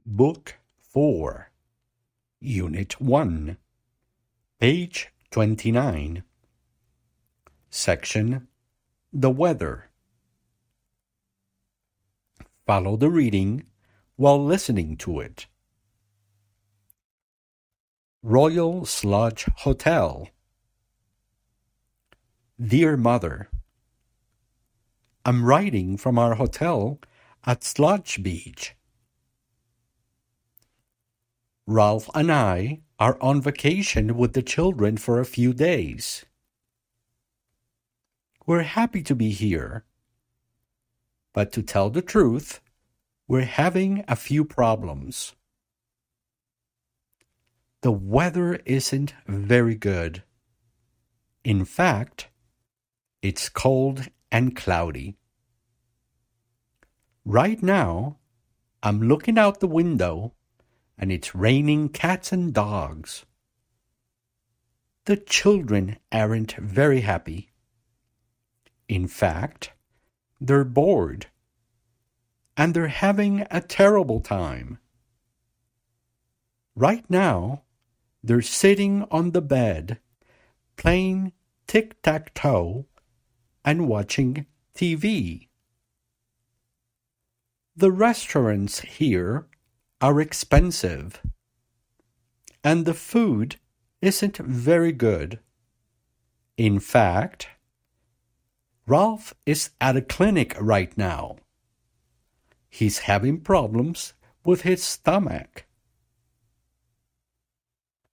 Book 4, Unit 1, page 29, section The Weather. Follow the reading while listening to it. Royal Sludge Hotel. Dear Mother, I'm writing from our hotel at Sludge Beach. Ralph and I are on vacation with the children for a few days. We're happy to be here, but to tell the truth, we're having a few problems. The weather isn't very good. In fact, it's cold and cloudy. Right now, I'm looking out the window and it's raining cats and dogs. The children aren't very happy. In fact, they're bored. And they're having a terrible time. Right now, they're sitting on the bed, playing tic-tac-toe and watching TV. The restaurants here are expensive, and the food isn't very good. In fact, Ralph is at a clinic right now. He's having problems with his stomach.